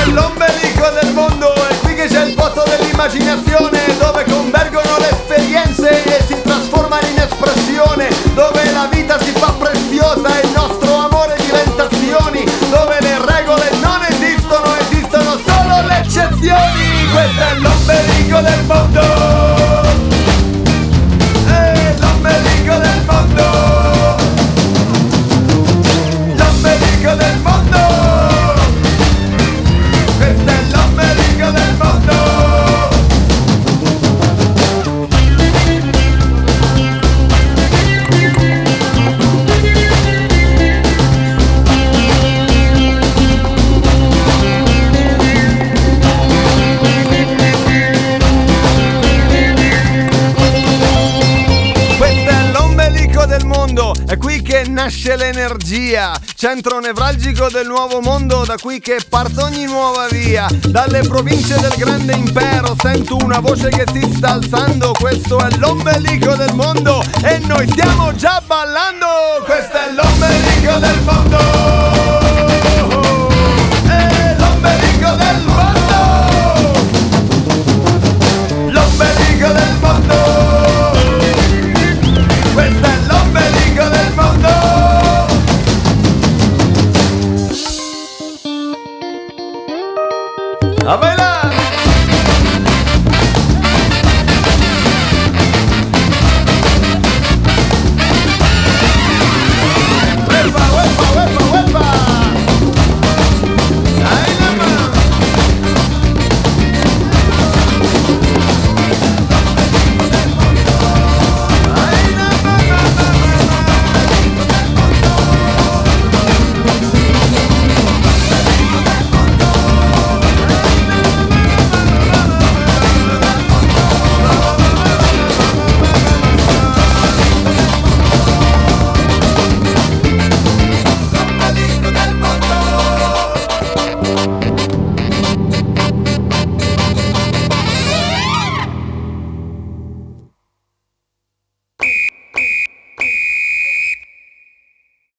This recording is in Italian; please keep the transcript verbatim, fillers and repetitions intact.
è l'ombelico del mondo, è qui che c'è il posto dell'immaginazione, dove convergono le esperienze e si trasformano in espressione, dove la vita si fa preziosa e il nostro amore diventa azioni, dove le regole non esistono, esistono solo le eccezioni. Questo è l'ombelico del mondo, è l'ombelico del mondo, l'ombelico del mondo, questo è l'ombelico del mondo. Del mondo, è qui che nasce l'energia, centro nevralgico del nuovo mondo, da qui che parte ogni nuova via, dalle province del grande impero sento una voce che si sta alzando, questo è l'ombelico del mondo e noi stiamo già ballando, questo è l'ombelico del mondo, è l'ombelico del mondo, l'ombelico del mondo. Questo è l'ombelico del mondo. A bailar!